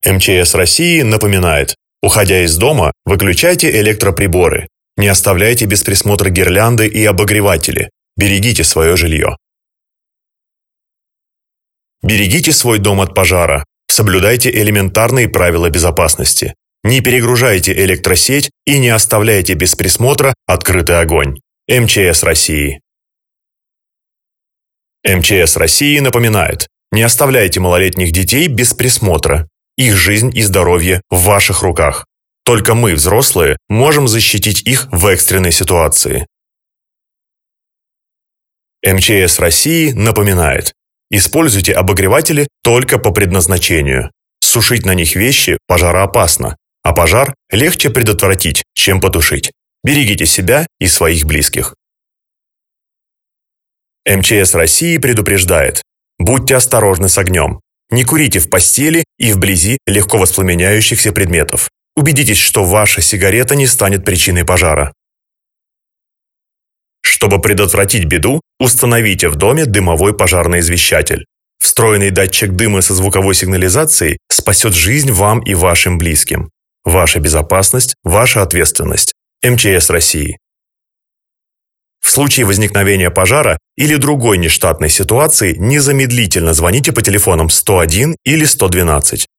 МЧС России напоминает: уходя из дома, выключайте электроприборы. Не оставляйте без присмотра гирлянды и обогреватели. Берегите свое жилье. Берегите свой дом от пожара. Соблюдайте элементарные правила безопасности. Не перегружайте электросеть и не оставляйте без присмотра открытый огонь. МЧС России. МЧС России напоминает: не оставляйте малолетних детей без присмотра. Их жизнь и здоровье в ваших руках. Только мы, взрослые, можем защитить их в экстренной ситуации. МЧС России напоминает: используйте обогреватели только по предназначению. Сушить на них вещи пожароопасно, а пожар легче предотвратить, чем потушить. Берегите себя и своих близких. МЧС России предупреждает: будьте осторожны с огнем. Не курите в постели и вблизи легко воспламеняющихся предметов. Убедитесь, что ваша сигарета не станет причиной пожара. Чтобы предотвратить беду, установите в доме дымовой пожарный извещатель. Встроенный датчик дыма со звуковой сигнализацией спасет жизнь вам и вашим близким. Ваша безопасность – ваша ответственность. МЧС России. В случае возникновения пожара или другой нештатной ситуации незамедлительно звоните по телефонам 101 или 112.